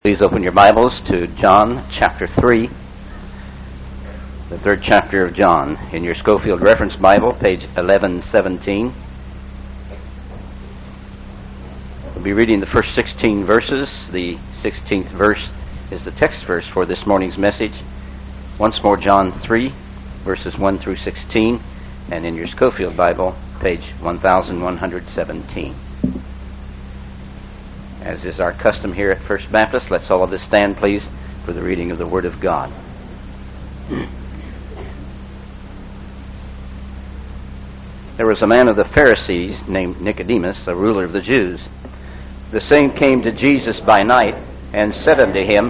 Please open your Bibles to John chapter 3, the third chapter of John, in your Schofield Reference Bible, page 1117. We'll be reading the first 16 verses. The 16th verse is the text verse for this morning's message. Once more, John 3, verses 1 through 16, and in your Schofield Bible, page 1117. As is our custom here at First Baptist, let's all of us stand, please, for the reading of the Word of God. There was a man of the Pharisees named Nicodemus, a ruler of the Jews. The same came to Jesus by night and said unto him,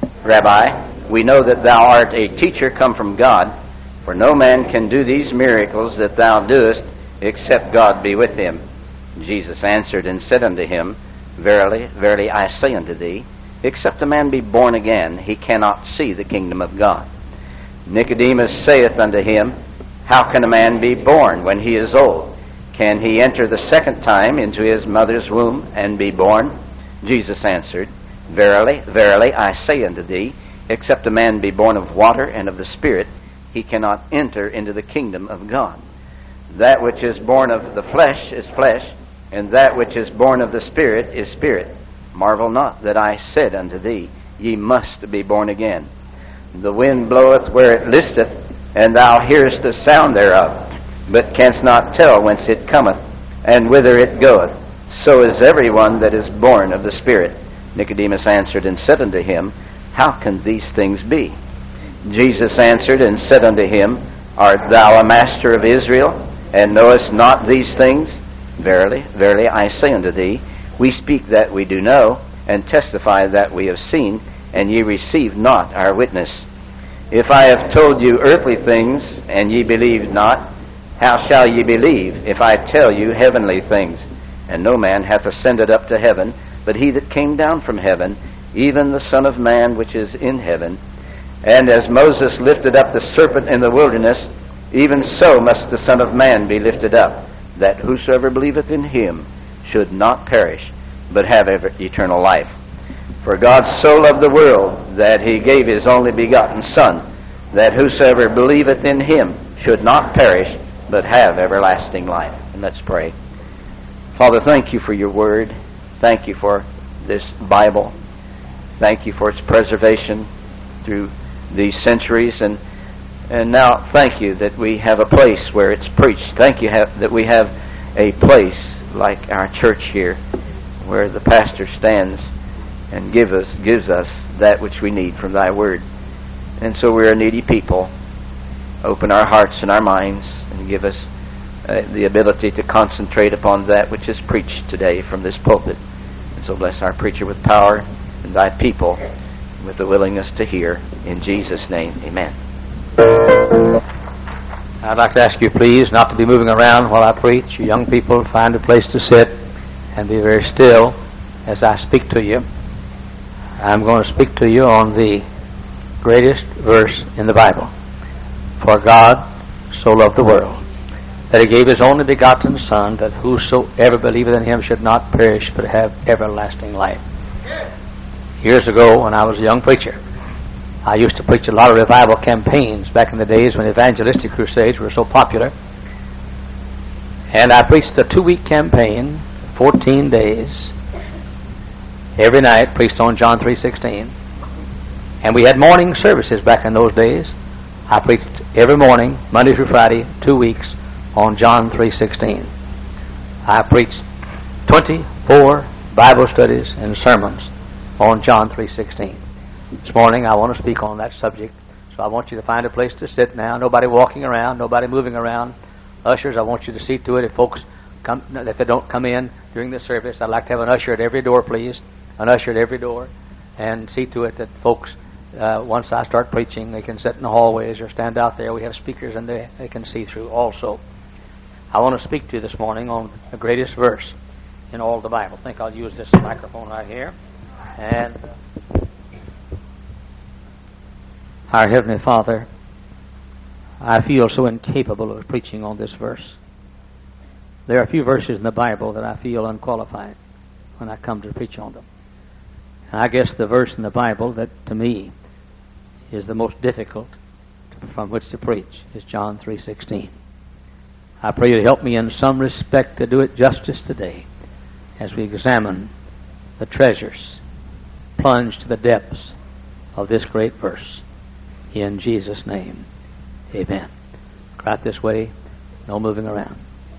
Rabbi, we know that thou art a teacher come from God, for no man can do these miracles that thou doest, except God be with him. Jesus answered and said unto him, Verily, verily, I say unto thee, except a man be born again, he cannot see the kingdom of God. Nicodemus saith unto him, How can a man be born when he is old? Can he enter the second time into his mother's womb and be born? Jesus answered, Verily, verily, I say unto thee, except a man be born of water and of the Spirit, he cannot enter into the kingdom of God. That which is born of the flesh is flesh, and that which is born of the Spirit is spirit. Marvel not that I said unto thee, Ye must be born again. The wind bloweth where it listeth, and thou hearest the sound thereof, but canst not tell whence it cometh, and whither it goeth. So is everyone that is born of the Spirit. Nicodemus answered and said unto him, How can these things be? Jesus answered and said unto him, Art thou a master of Israel, and knowest not these things? Verily, verily, I say unto thee, we speak that we do know, and testify that we have seen, and ye receive not our witness. If I have told you earthly things, and ye believe not, how shall ye believe if I tell you heavenly things? And no man hath ascended up to heaven, but he that came down from heaven, even the Son of Man which is in heaven. And as Moses lifted up the serpent in the wilderness, even so must the Son of Man be lifted up, that whosoever believeth in him should not perish, but have eternal life. For God so loved the world, that he gave his only begotten Son, that whosoever believeth in him should not perish, but have everlasting life. And let's pray. Father, thank you for your word. Thank you for this Bible. Thank you for its preservation through these centuries, and now, thank you that we have a place where it's preached. Thank you that we have a place like our church here where the pastor stands and gives us that which we need from thy word. And so we're a needy people. Open our hearts and our minds and give us the ability to concentrate upon that which is preached today from this pulpit. And so bless our preacher with power and thy people with the willingness to hear. In Jesus' name, amen. I'd like to ask you, please, not to be moving around while I preach. You young people, find a place to sit and be very still as I speak to you. I'm going to speak to you on the greatest verse in the Bible. For God so loved the world, that he gave his only begotten Son, that whosoever believeth in him should not perish, but have everlasting life. Years ago, when I was a young preacher, I used to preach a lot of revival campaigns back in the days when evangelistic crusades were so popular. And I preached a 2-week campaign, 14 days. Every night preached on John 3:16. And we had morning services back in those days. I preached every morning, Monday through Friday, 2 weeks, on John 3:16. I preached 24 Bible studies and sermons on John 3:16. This morning I want to speak on that subject, so I want you to find a place to sit now. Nobody walking around, nobody moving around. Ushers, I want you to see to it if folks come, if they don't come in during the service. I'd like to have an usher at every door, please. An usher at every door, and see to it that folks, once I start preaching, they can sit in the hallways or stand out there. We have speakers and they can see through also. I want to speak to you this morning on the greatest verse in all the Bible. I think I'll use this microphone right here. And our Heavenly Father, I feel so incapable of preaching on this verse. There are a few verses in the Bible that I feel unqualified when I come to preach on them. And I guess the verse in the Bible that to me is the most difficult from which to preach is John 3:16. I pray you to help me in some respect to do it justice today as we examine the treasures, plunge to the depths of this great verse. In Jesus' name, amen. Right this way, no moving around.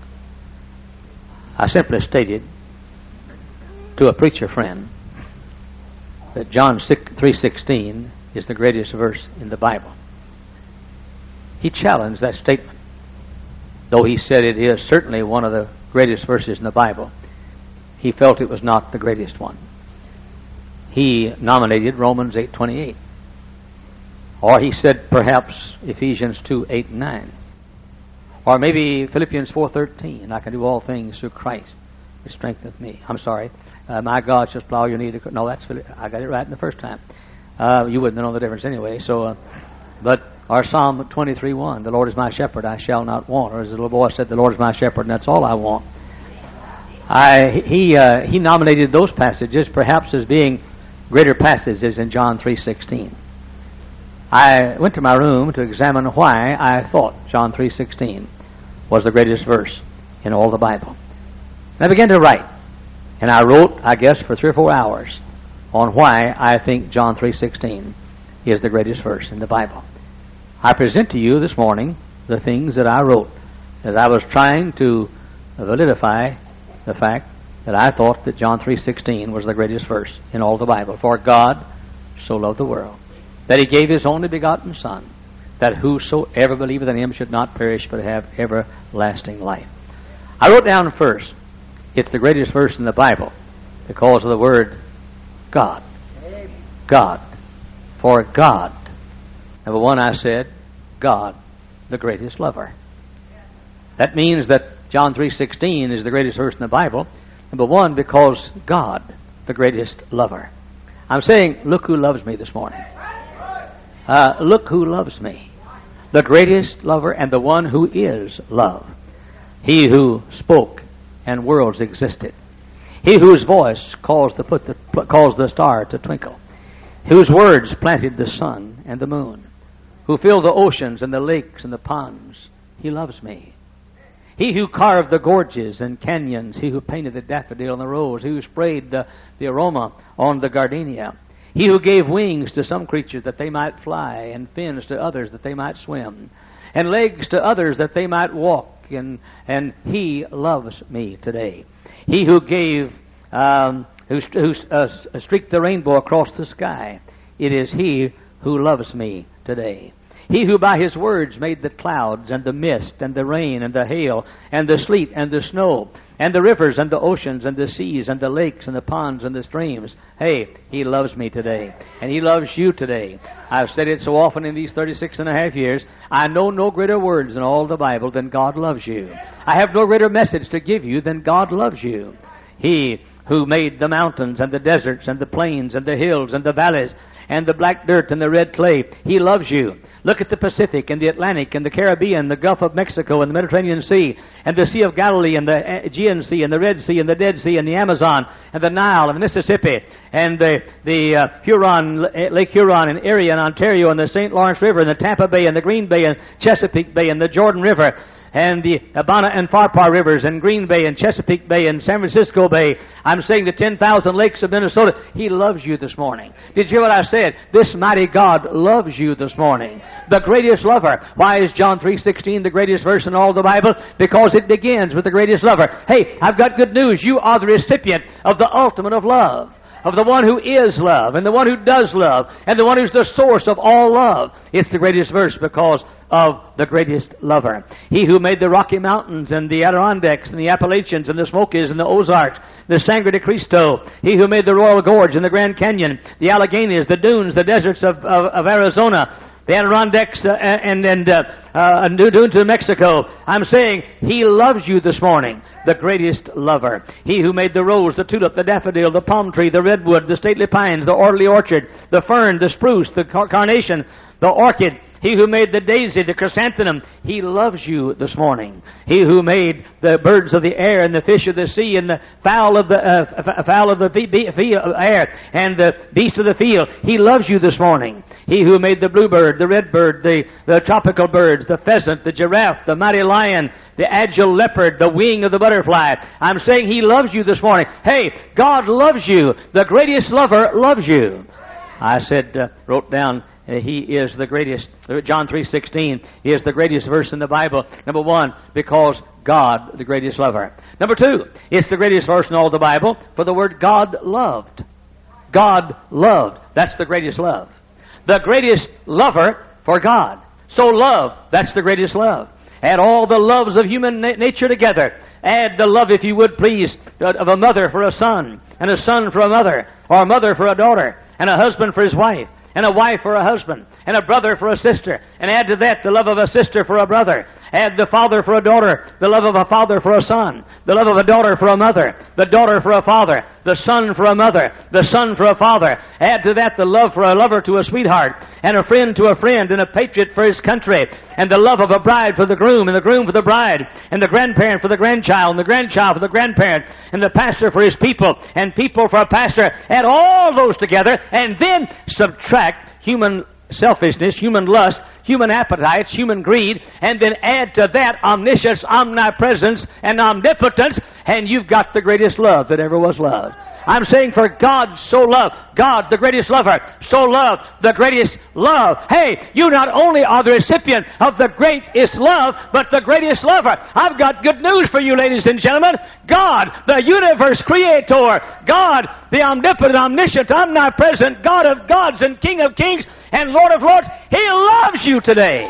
I simply stated to a preacher friend that John 3:16 is the greatest verse in the Bible. He challenged that statement. Though he said it is certainly one of the greatest verses in the Bible, he felt it was not the greatest one. He nominated Romans 8:28. Or he said perhaps Ephesians 2:8 and 9. Or maybe Philippians 4:13. I can do all things through Christ who strengtheneth me. I'm sorry. My God shall plow your need. No, that's I got it right in the first time. You wouldn't know the difference anyway. So, but our Psalm 23:1, the Lord is my shepherd, I shall not want. Or as the little boy said, the Lord is my shepherd, and that's all I want. He nominated those passages perhaps as being greater passages in John 3:16. I went to my room to examine why I thought John 3:16 was the greatest verse in all the Bible. And I began to write. And I wrote, I guess, for 3 or 4 hours on why I think John 3:16 is the greatest verse in the Bible. I present to you this morning the things that I wrote as I was trying to validify the fact that I thought that John 3:16 was the greatest verse in all the Bible. For God so loved the world that He gave His only begotten Son, that whosoever believeth in Him should not perish but have everlasting life. I wrote down first, it's the greatest verse in the Bible because of the word God. God. For God. Number one, I said, God, the greatest lover. That means that John 3:16 is the greatest verse in the Bible. Number one, because God, the greatest lover. I'm saying, look who loves me this morning. Look who loves me. The greatest lover and the one who is love. He who spoke and worlds existed. He whose voice caused the star to twinkle. Whose words planted the sun and the moon. Who filled the oceans and the lakes and the ponds. He loves me. He who carved the gorges and canyons. He who painted the daffodil and the rose. He who sprayed the aroma on the gardenia. He who gave wings to some creatures that they might fly, and fins to others that they might swim, and legs to others that they might walk. And He loves me today. He who gave, who streaked the rainbow across the sky. It is He who loves me today. He who by His words made the clouds and the mist and the rain and the hail and the sleet and the snow and the rivers and the oceans and the seas and the lakes and the ponds and the streams. Hey, He loves me today. And He loves you today. I've said it so often in these 36 and a half years. I know no greater words in all the Bible than God loves you. I have no greater message to give you than God loves you. He who made the mountains and the deserts and the plains and the hills and the valleys and the black dirt and the red clay. He loves you. Look at the Pacific and the Atlantic and the Caribbean, the Gulf of Mexico and the Mediterranean Sea and the Sea of Galilee and the Aegean Sea and the Red Sea and the Dead Sea and the Amazon and the Nile and the Mississippi and the Huron, Lake Huron and Erie and Ontario and the St. Lawrence River and the Tampa Bay and the Green Bay and Chesapeake Bay and the Jordan River and the Abana and Pharpar rivers and Green Bay and Chesapeake Bay and San Francisco Bay. I'm saying the 10,000 lakes of Minnesota. He loves you this morning. Did you hear what I said? This mighty God loves you this morning. The greatest lover. Why is John 3:16 the greatest verse in all the Bible? Because it begins with the greatest lover. Hey, I've got good news. You are the recipient of the ultimate of love. Of the one who is love, and the one who does love, and the one who's the source of all love. It's the greatest verse because of the greatest lover. He who made the Rocky Mountains, and the Adirondacks, and the Appalachians, and the Smokies, and the Ozarks, the Sangre de Cristo. He who made the Royal Gorge, and the Grand Canyon, the Alleghenies, the dunes, the deserts of Arizona, the Adirondacks, and dunes of Mexico. I'm saying He loves you this morning. The greatest lover. He who made the rose, the tulip, the daffodil, the palm tree, the redwood, the stately pines, the orderly orchard, the fern, the spruce, the carnation, the orchid. He who made the daisy, the chrysanthemum, He loves you this morning. He who made the birds of the air and the fish of the sea and the fowl of the air and the beast of the field, He loves you this morning. He who made the bluebird, the redbird, the tropical birds, the pheasant, the giraffe, the mighty lion, the agile leopard, the wing of the butterfly. I'm saying He loves you this morning. Hey, God loves you. The greatest lover loves you. I said, wrote down, He is the greatest. John 3:16 is the greatest verse in the Bible. Number one, because God, the greatest lover. Number two, it's the greatest verse in all the Bible for the word God loved. God loved. That's the greatest love. The greatest lover for God. So love, that's the greatest love. Add all the loves of human nature together. Add the love, if you would please, of a mother for a son, and a son for a mother, or a mother for a daughter, and a husband for his wife, and a wife for a husband, and a brother for a sister. And add to that the love of a sister for a brother. Add the father for a daughter, the love of a father for a son, the love of a daughter for a mother, the daughter for a father, the son for a mother, the son for a father. Add to that the love for a lover to a sweetheart, and a friend to a friend, and a patriot for his country, and the love of a bride for the groom, and the groom for the bride, and the grandparent for the grandchild, and the grandchild for the grandparent, and the pastor for his people, and people for a pastor. Add all those together, and then subtract human selfishness, human lust, human appetites, human greed, and then add to that omniscience, omnipresence, and omnipotence, and you've got the greatest love that ever was loved. I'm saying for God so loved, God the greatest lover, so loved the greatest love. Hey, you not only are the recipient of the greatest love, but the greatest lover. I've got good news for you, ladies and gentlemen. God, the universe creator, God, the omnipotent, omniscient, omnipresent, God of gods and King of kings and Lord of lords, He loves you today.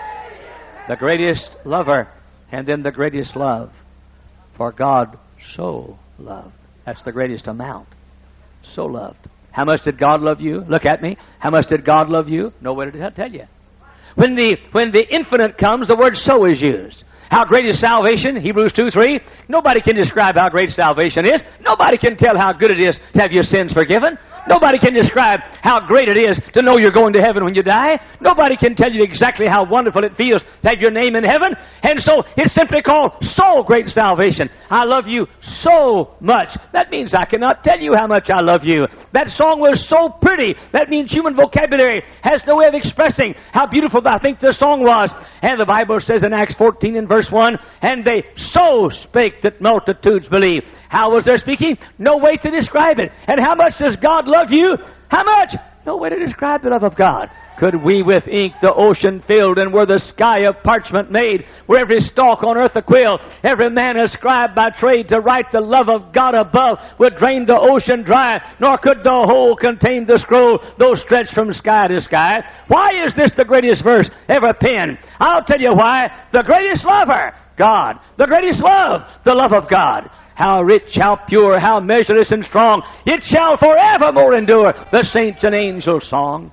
The greatest lover, and then the greatest love. For God so loved. That's the greatest amount. So loved. How much did God love you? Look at me. How much did God love you? No way to tell you. When the infinite comes, the word so is used. How great is salvation? Hebrews 2:3. Nobody can describe how great salvation is. Nobody can tell how good it is to have your sins forgiven. Nobody can describe how great it is to know you're going to heaven when you die. Nobody can tell you exactly how wonderful it feels to have your name in heaven. And so it's simply called so great salvation. I love you so much. That means I cannot tell you how much I love you. That song was so pretty. That means human vocabulary has no way of expressing how beautiful I think the song was. And the Bible says in Acts 14 and verse 1, and they so spake that multitudes believed. How was their speaking? No way to describe it. And how much does God love you? How much? No way to describe the love of God. Could we with ink the ocean filled, and were the sky of parchment made, were every stalk on earth a quill, every man a scribe by trade to write the love of God above, would drain the ocean dry, nor could the whole contain the scroll, though stretched from sky to sky. Why is this the greatest verse ever penned? I'll tell you why. The greatest lover, God. The greatest love, the love of God. How rich, how pure, how measureless and strong, it shall forevermore endure, the saints and angels' song.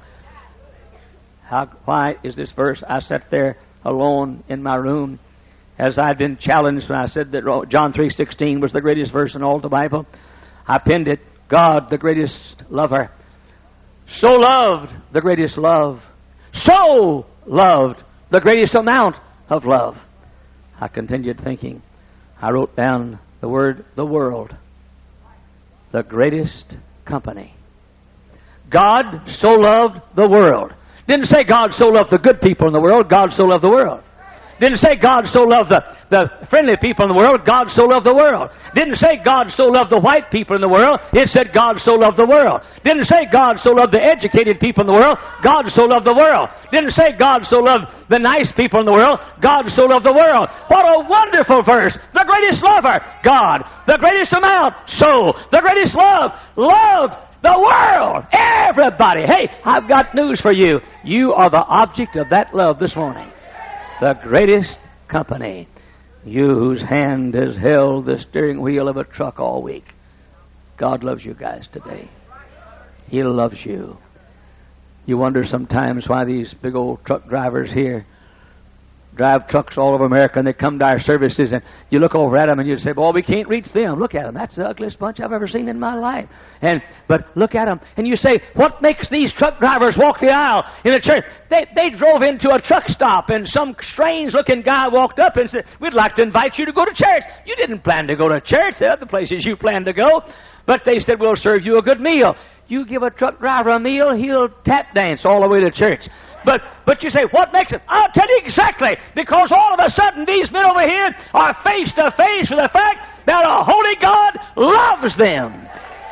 Why is this verse? I sat there alone in my room as I'd been challenged when I said that John 3:16 was the greatest verse in all the Bible. I penned it, God, the greatest lover. So loved, the greatest love. So loved, the greatest amount of love. I continued thinking. I wrote down the word, the world. The greatest company. God so loved the world. Didn't say God so loved the good people in the world. God so loved the world. Didn't say God so loved the friendly people in the world. God so loved the world. Didn't say God so loved the white people in the world. It said God so loved the world. Didn't say God so loved the educated people in the world. God so loved the world. Didn't say God so loved the nice people in the world. God so loved the world. What a wonderful verse. The greatest lover, God. The greatest amount, so. The greatest love, love. The world, everybody. Hey, I've got news for you. You are the object of that love this morning. The greatest company. You whose hand has held the steering wheel of a truck all week. God loves you guys today. He loves you. You wonder sometimes why these big old truck drivers here drive trucks all over America, and they come to our services, and you look over at them, and you say, "Boy, we can't reach them. Look at them. That's the ugliest bunch I've ever seen in my life." But look at them, and you say, "What makes these truck drivers walk the aisle in a church?" They drove into a truck stop, and some strange-looking guy walked up and said, "We'd like to invite you to go to church." You didn't plan to go to church. There are other places you planned to go. But they said, "We'll serve you a good meal." You give a truck driver a meal, he'll tap dance all the way to church. But you say, what makes it? I'll tell you exactly. Because all of a sudden these men over here are face to face with the fact that a holy God loves them.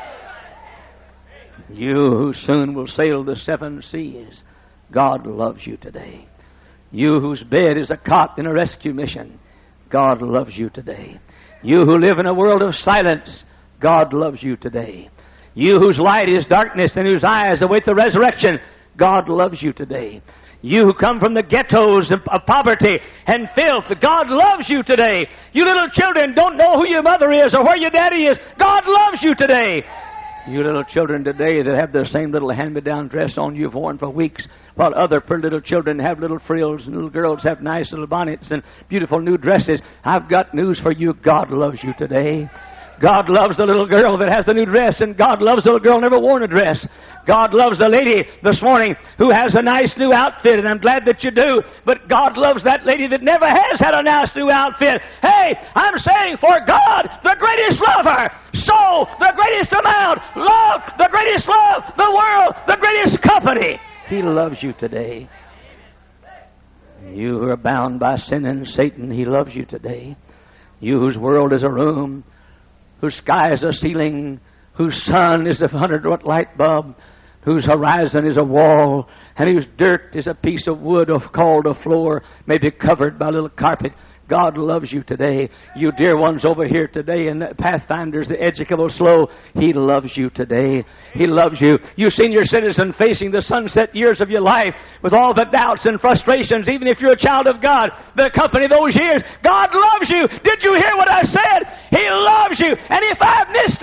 You who soon will sail the 7 seas, God loves you today. You whose bed is a cot in a rescue mission, God loves you today. You who live in a world of silence, God loves you today. You whose light is darkness and whose eyes await the resurrection, God loves you today. You who come from the ghettos of poverty and filth, God loves you today. You little children don't know who your mother is or where your daddy is, God loves you today. You little children today that have the same little hand-me-down dress on you've worn for weeks, while other pretty little children have little frills and little girls have nice little bonnets and beautiful new dresses, I've got news for you. God loves you today. God loves the little girl that has the new dress, and God loves the little girl never worn a dress. God loves the lady this morning who has a nice new outfit, and I'm glad that you do. But God loves that lady that never has had a nice new outfit. Hey, I'm saying for God, the greatest lover, soul, the greatest amount, love, the greatest love, the world, the greatest company. He loves you today. You who are bound by sin and Satan, He loves you today. You whose world is a room, whose sky is a ceiling, whose sun is a 100-watt light bulb, whose horizon is a wall, and whose dirt is a piece of wood called a floor, may be covered by a little carpet. God loves you today. You dear ones over here today in the Pathfinders, the Educable Slow, He loves you today. He loves you. You senior citizen facing the sunset years of your life with all the doubts and frustrations, even if you're a child of God, that accompany those years, God loves you. Did you hear what I said? He loves you. And if I've missed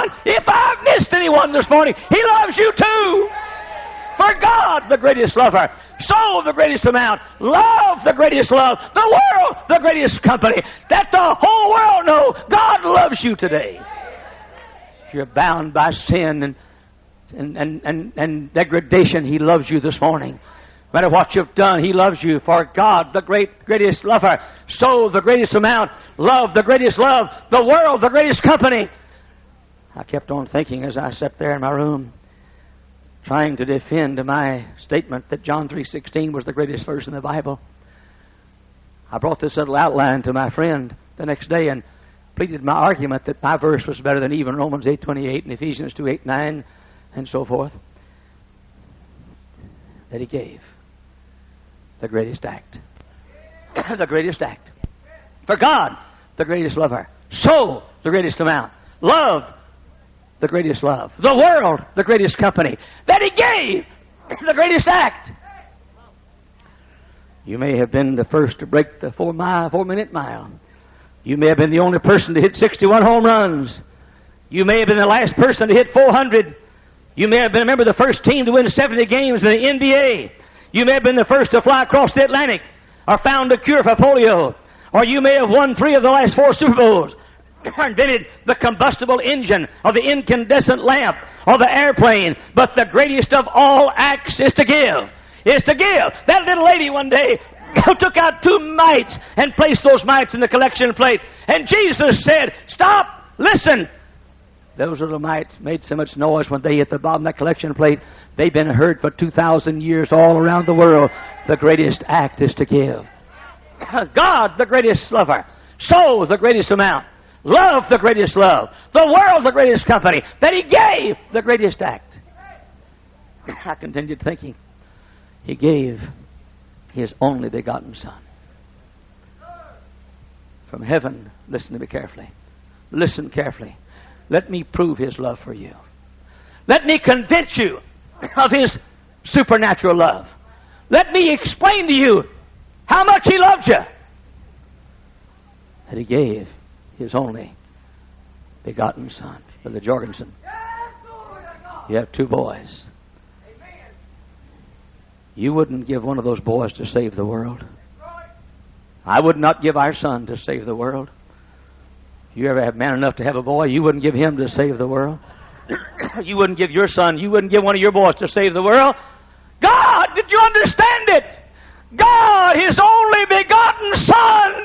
anyone this morning, He loves you too. For God, the greatest lover, soul, the greatest amount, love, the greatest love, the world, the greatest company, that the whole world know God loves you today. If you're bound by sin and degradation, He loves you this morning. No matter what you've done, He loves you. For God, the greatest lover, soul, the greatest amount, love, the greatest love, the world, the greatest company. I kept on thinking as I sat there in my room, trying to defend my statement that John 3:16 was the greatest verse in the Bible. I brought this little outline to my friend the next day and pleaded my argument that my verse was better than even Romans 8:28 and Ephesians 2:8-9 and so forth. That He gave the greatest act. The greatest act. For God, the greatest lover. Soul, the greatest amount. Love, the greatest love. The world, the greatest company. That He gave the greatest act. You may have been the first to break the 4-minute mile. You may have been the only person to hit 61 home runs. You may have been the last person to hit 400. You may have been a member of the first team to win 70 games in the NBA. You may have been the first to fly across the Atlantic or found a cure for polio. Or you may have won 3 of the last 4 Super Bowls. Or invented the combustible engine or the incandescent lamp or the airplane. But the greatest of all acts is to give. Is to give. That little lady one day took out 2 mites and placed those mites in the collection plate. And Jesus said, "Stop, listen." Those little mites made so much noise when they hit the bottom of that collection plate. They've been heard for 2,000 years all around the world. The greatest act is to give. God, the greatest lover. Soul, the greatest amount. Love, the greatest love. The world, the greatest company. That He gave the greatest act. I continued thinking. He gave His only begotten Son. From heaven, listen to me carefully. Listen carefully. Let me prove His love for you. Let me convince you of His supernatural love. Let me explain to you how much He loved you. That He gave His only begotten Son. Brother Jorgensen, you have 2 boys. You wouldn't give one of those boys to save the world. I would not give our son to save the world. You ever have man enough to have a boy, you wouldn't give him to save the world. You wouldn't give your son, you wouldn't give one of your boys to save the world. God, did you understand it? God, His only begotten Son,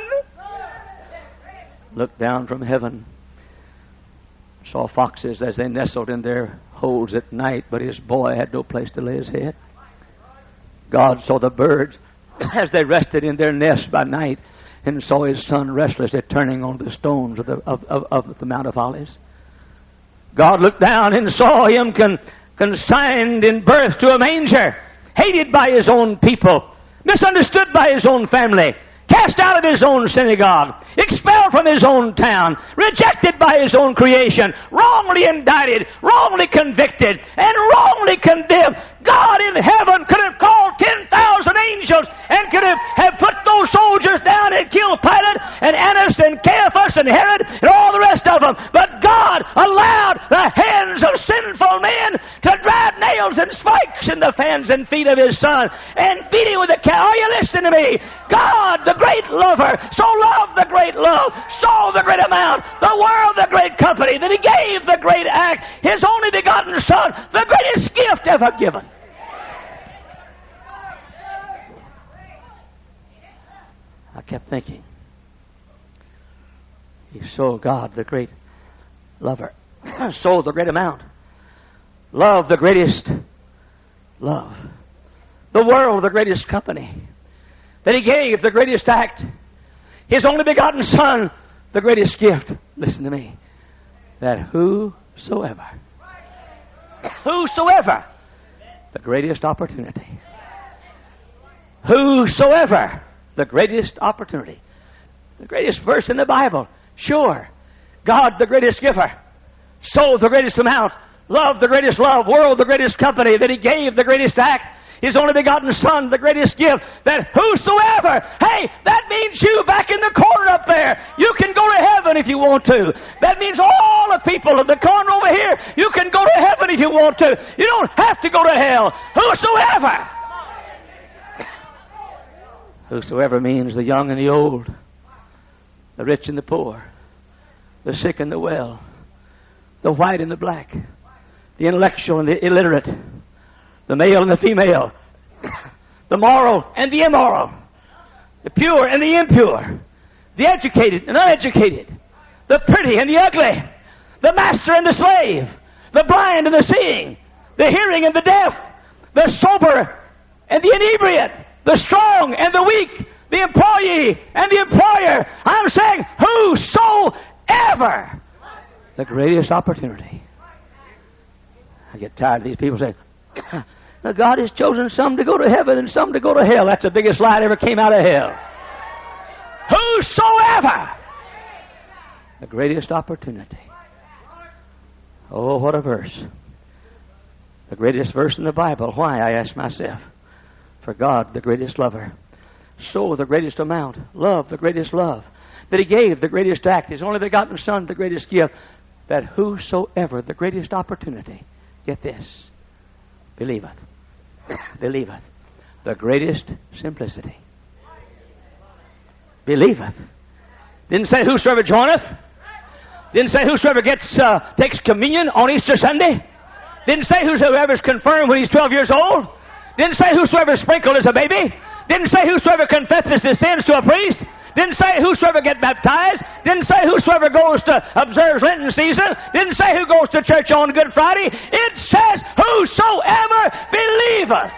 looked down from heaven, saw foxes as they nestled in their holes at night, but His boy had no place to lay his head. God saw the birds as they rested in their nests by night, and saw His Son restlessly turning on the stones of the Mount of Olives. God looked down and saw Him consigned in birth to a manger, hated by His own people, misunderstood by His own family, cast out of His own synagogue, expelled from His own town, rejected by His own creation, wrongly indicted, wrongly convicted, and wrongly condemned. God in heaven could have called 10,000 angels and could have put those soldiers down and killed Pilate and Annas and Caiaphas and Herod and all the rest of them. But God allowed the hands of sinful men to drive nails and spikes in the hands and feet of His Son and beat Him with a cow. Are you listening to me? God, the great lover, so loved the great love, saw the great amount, the world the great company, that He gave the great act, His only begotten Son, the greatest gift ever given. I kept thinking, He saw God, the great lover, saw the great amount, love the greatest love, the world the greatest company, that He gave the greatest act, His only begotten Son, the greatest gift. Listen to me. That whosoever, the greatest opportunity, whosoever, the greatest opportunity, the greatest verse in the Bible. Sure, God, the greatest giver, soul, the greatest amount, love, the greatest love, world, the greatest company, that He gave the greatest act, His only begotten Son, the greatest gift, that whosoever, hey, that means you back in the corner up there. You can go to heaven if you want to. That means all the people in the corner over here, you can go to heaven if you want to. You don't have to go to hell. Whosoever. Whosoever means the young and the old, the rich and the poor, the sick and the well, the white and the black, the intellectual and the illiterate, the male and the female, the moral and the immoral, the pure and the impure, the educated and uneducated, the pretty and the ugly, the master and the slave, the blind and the seeing, the hearing and the deaf, the sober and the inebriate, the strong and the weak, the employee and the employer. I'm saying whosoever. The greatest opportunity. I get tired of these people saying, now God has chosen some to go to heaven and some to go to hell. That's the biggest lie that ever came out of hell. Whosoever. The greatest opportunity. Oh, what a verse. The greatest verse in the Bible. Why, I ask myself. For God, the greatest lover, soul, the greatest amount, love, the greatest love, that He gave the greatest act, His only begotten Son, the greatest gift, that whosoever, the greatest opportunity, get this, believeth, the greatest simplicity, believeth. Didn't say whosoever joineth, didn't say whosoever takes communion on Easter Sunday, didn't say whosoever is confirmed when he's 12 years old, didn't say whosoever is sprinkled as a baby. Didn't say whosoever confesses his sins to a priest. Didn't say whosoever get baptized. Didn't say whosoever goes to observe Lenten season. Didn't say who goes to church on Good Friday. It says whosoever believeth.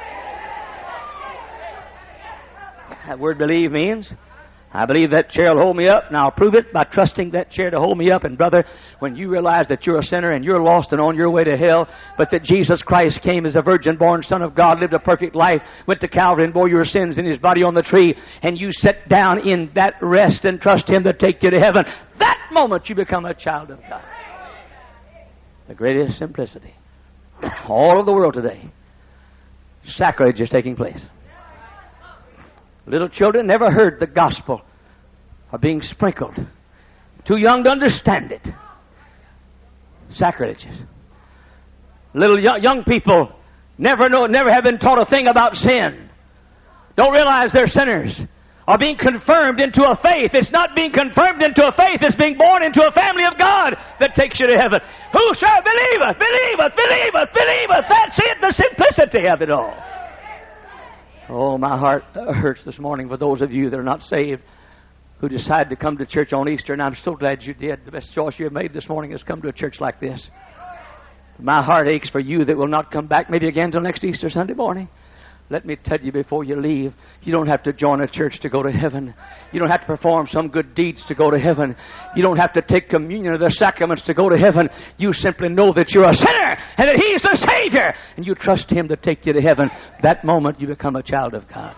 That word believe means I believe that chair will hold me up, and I'll prove it by trusting that chair to hold me up. And brother, when you realize that you're a sinner and you're lost and on your way to hell, but that Jesus Christ came as a virgin-born Son of God, lived a perfect life, went to Calvary and bore your sins in His body on the tree, and you sit down in that rest and trust Him to take you to heaven, that moment you become a child of God. The greatest simplicity. All of the world today, sacrilege is taking place. Little children never heard the gospel are being sprinkled. Too young to understand it. Sacrileges. Little young people never have been taught a thing about sin. Don't realize they're sinners. or being confirmed into a faith. It's not being confirmed into a faith. It's being born into a family of God that takes you to heaven. Who shall believeth, believeth, believeth, believeth. That's it, the simplicity of it all. Oh, my heart hurts this morning for those of you that are not saved, who decided to come to church on Easter, and I'm so glad you did. The best choice you have made this morning is come to a church like this. My heart aches for you that will not come back maybe again till next Easter Sunday morning. Let me tell you before you leave, you don't have to join a church to go to heaven. You don't have to perform some good deeds to go to heaven. You don't have to take communion or the sacraments to go to heaven. You simply know that you're a sinner and that He's the Savior, and you trust Him to take you to heaven. That moment you become a child of God.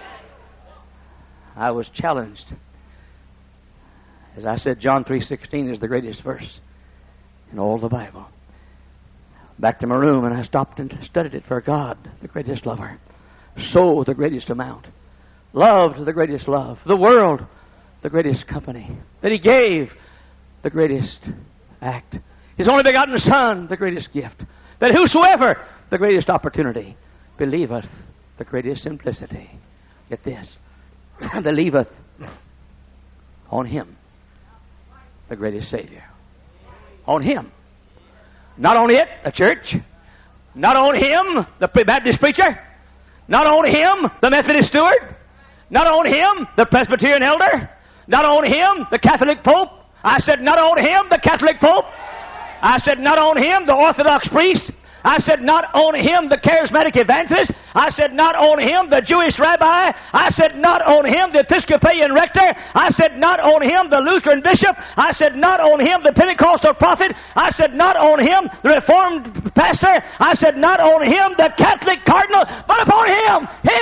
I was challenged. As I said, John 3:16 is the greatest verse in all the Bible. Back to my room, and I stopped and studied it. For God, the greatest lover, so the greatest amount, loved the greatest love, the world, the greatest company, that He gave the greatest act, His only begotten Son, the greatest gift, that whosoever, the greatest opportunity, believeth, the greatest simplicity. Get this, believeth on Him, the greatest Savior. On Him. Not on it, a church. Not on Him, the Baptist preacher. Not on Him, the Methodist steward. Not on Him, the Presbyterian elder. Not on Him, the Catholic Pope. I said not on Him, the Catholic Pope. I said not on Him, the Orthodox priest. I said not on Him, the charismatic evangelist. I said not on Him, the Jewish rabbi. I said not on Him, the Episcopalian rector. I said not on Him, the Lutheran bishop. I said not on Him, the Pentecostal prophet. I said not on Him, the Reformed pastor. I said not on Him, the Catholic cardinal, but upon Him,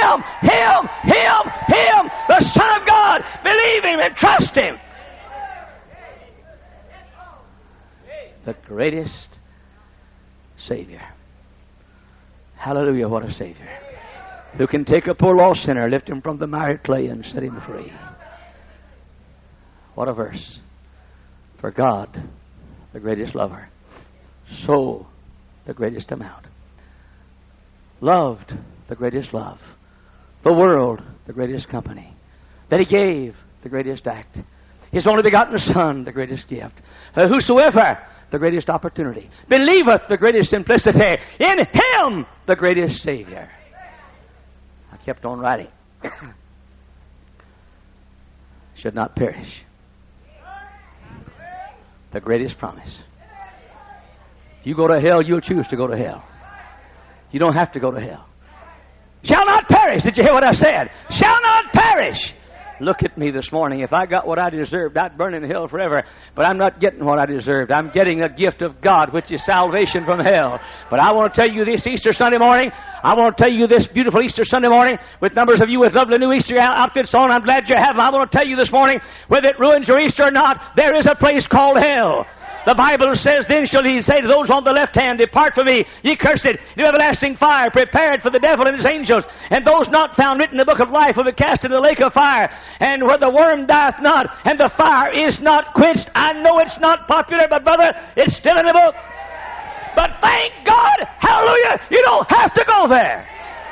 the Son of God. Believe Him and trust Him. The greatest Savior. Hallelujah, what a Savior. Who can take a poor lost sinner, lift him from the miry clay, and set him free. What a verse. For God, the greatest lover, so the greatest amount, loved the greatest love, the world the greatest company, that He gave the greatest act, His only begotten Son the greatest gift, whosoever, the greatest opportunity, believeth, the greatest simplicity, in Him the greatest Savior. I kept on writing. Should not perish. The greatest promise. If you go to hell, you'll choose to go to hell. You don't have to go to hell. Shall not perish. Did you hear what I said? Shall not perish. Look at me this morning. If I got what I deserved, I'd burn in hell forever. But I'm not getting what I deserved. I'm getting a gift of God, which is salvation from hell. But I want to tell you this Easter Sunday morning, I want to tell you this beautiful Easter Sunday morning, with numbers of you with lovely new Easter outfits on. I'm glad you have them. I want to tell you this morning, whether it ruins your Easter or not, there is a place called hell. The Bible says, then shall He say to those on the left hand, depart from me, ye cursed, into everlasting fire, prepared for the devil and his angels. And those not found written in the book of life will be cast into the lake of fire. And where the worm dieth not, and the fire is not quenched. I know it's not popular, but brother, it's still in the book. But thank God, hallelujah, you don't have to go there.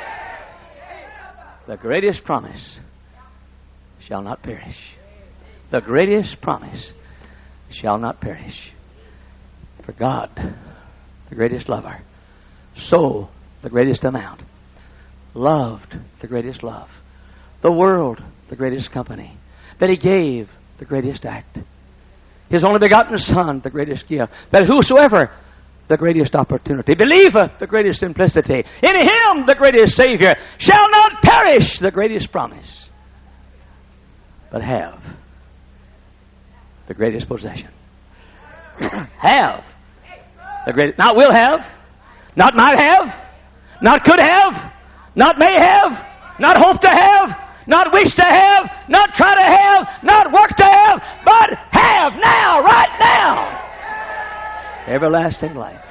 The greatest promise shall not perish. The greatest promise shall not perish. For God, the greatest lover, so the greatest amount, loved the greatest love, the world the greatest company, that He gave the greatest act, His only begotten Son the greatest gift, that whosoever, the greatest opportunity, believeth, the greatest simplicity, in Him the greatest Savior, shall not perish, the greatest promise, but have the greatest possession. Have the greatest, not will have, not might have, not could have, not may have, not hope to have, not wish to have, not try to have, not work to have, but have now, right now. Everlasting life.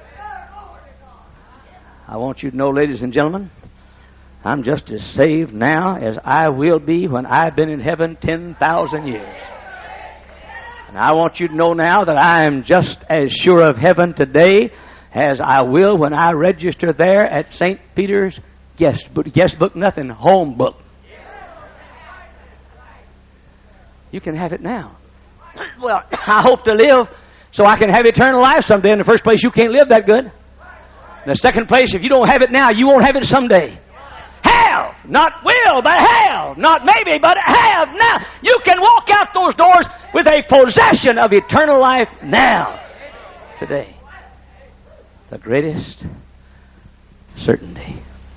I want you to know, ladies and gentlemen, I'm just as saved now as I will be when I've been in heaven 10,000 years. And I want you to know now that I am just as sure of heaven today as I will when I register there at St. Peter's guest book, nothing, home book. You can have it now. Well, I hope to live so I can have eternal life someday. In the first place, you can't live that good. In the second place, if you don't have it now, you won't have it someday. Have, not will, but have. Not maybe, but have now. You can walk out those doors with a possession of eternal life now. Today. The greatest certainty.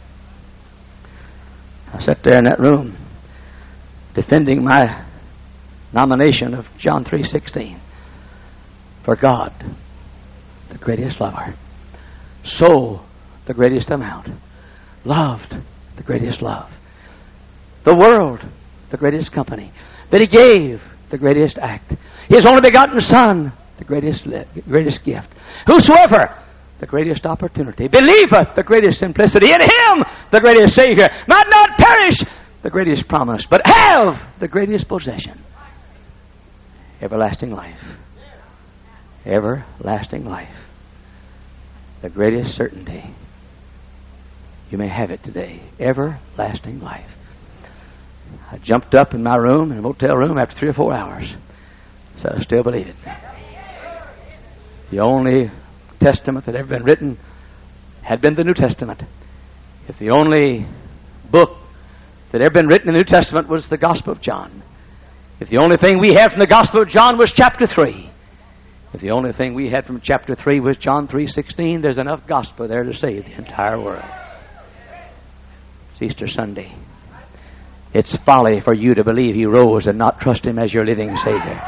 I sat there in that room defending my nomination of John 3:16. For God, the greatest lover, so the greatest amount, loved the greatest love, the world, the greatest company, that He gave the greatest act, His only begotten Son, the greatest gift. Whosoever, the greatest opportunity, believeth, the greatest simplicity, in Him, the greatest Savior, might not perish, the greatest promise, but have the greatest possession. Everlasting life. Everlasting life. The greatest certainty. You may have it today. Everlasting life. I jumped up in my room, in a motel room, after 3 or 4 hours. So I still believe it. The only testament that had ever been written had been the New Testament. If the only book that had ever been written in the New Testament was the Gospel of John. If the only thing we had from the Gospel of John was chapter 3. If the only thing we had from chapter 3 was John 3:16, there's enough gospel there to save the entire world. It's Easter Sunday. It's folly for you to believe He rose and not trust Him as your living Savior.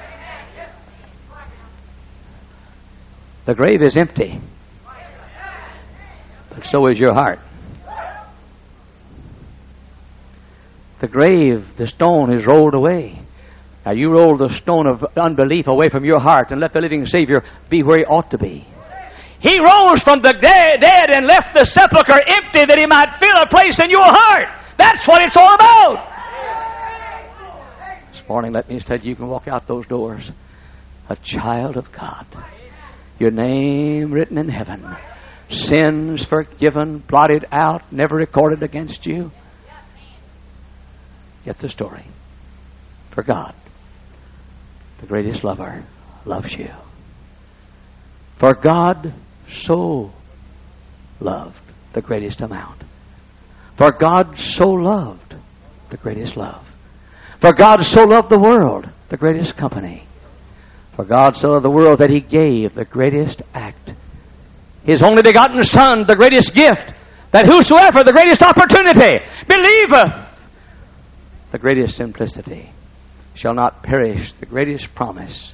The grave is empty, but so is your heart. The grave, the stone is rolled away. Now you roll the stone of unbelief away from your heart and let the living Savior be where He ought to be. He rose from the dead and left the sepulchre empty that He might fill a place in your heart. That's what it's all about. This morning, let me tell you, you can walk out those doors a child of God. Your name written in heaven. Sins forgiven, blotted out, never recorded against you. Get the story. For God, the greatest lover, loves you. For God so loved, the greatest amount. For God so loved, the greatest love. For God so loved the world, the greatest company. For God so loved the world that He gave the greatest act. His only begotten Son, the greatest gift, that whosoever, the greatest opportunity, believeth, the greatest simplicity, shall not perish, the greatest promise,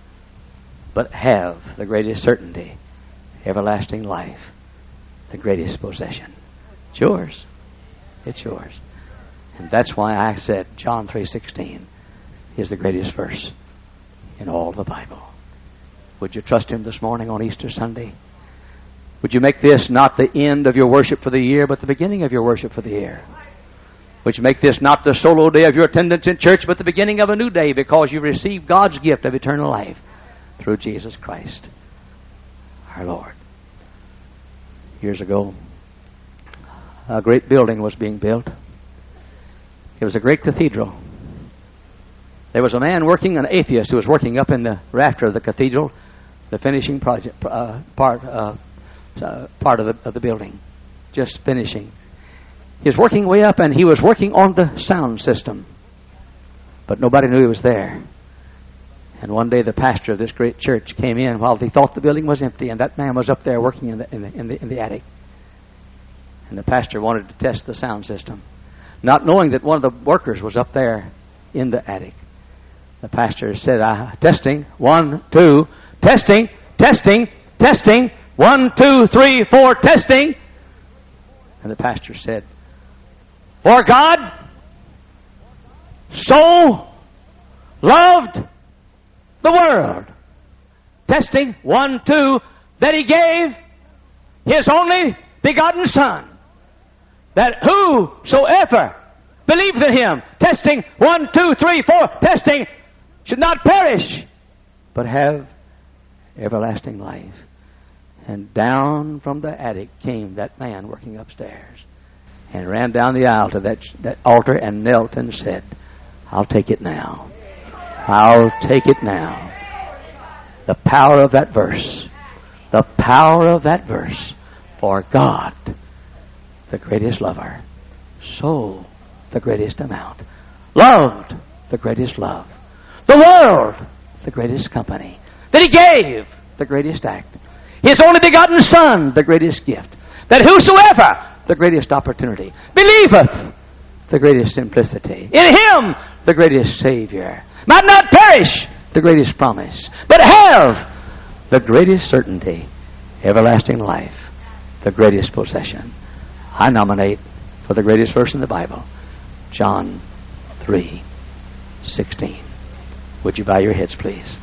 but have the greatest certainty, everlasting life, the greatest possession. It's yours. It's yours. And that's why I said John 3:16 is the greatest verse in all the Bible. Would you trust Him this morning on Easter Sunday? Would you make this not the end of your worship for the year, but the beginning of your worship for the year? Would you make this not the solo day of your attendance in church, but the beginning of a new day, because you received God's gift of eternal life through Jesus Christ, our Lord. Years ago, a great building was being built. It was a great cathedral. There was a man working, an atheist, who was working up in the rafter of the cathedral, the finishing project part of the building, just finishing. He was working way up, and he was working on the sound system, but nobody knew he was there. And one day, the pastor of this great church came in while he thought the building was empty, and that man was up there working in the attic. And the pastor wanted to test the sound system, not knowing that one of the workers was up there in the attic. The pastor said, testing, 1, 2, testing, testing, testing, 1, 2, 3, 4, testing. And the pastor said, for God so loved the world, testing, 1, 2, that He gave His only begotten Son, that whosoever believeth in Him, testing, 1, 2, 3, 4, testing, should not perish, but have everlasting life. And down from the attic came that man working upstairs, and ran down the aisle to that altar and knelt and said, I'll take it now. I'll take it now. The power of that verse. The power of that verse. For God, the greatest lover, sold the greatest amount, loved the greatest love, the world, the greatest company, that He gave the greatest act, His only begotten Son, the greatest gift, that whosoever, the greatest opportunity, believeth, the greatest simplicity, in Him, the greatest Savior, might not perish, the greatest promise, but have the greatest certainty, everlasting life, the greatest possession. I nominate for the greatest verse in the Bible, John 3:16. Would you bow your heads, please?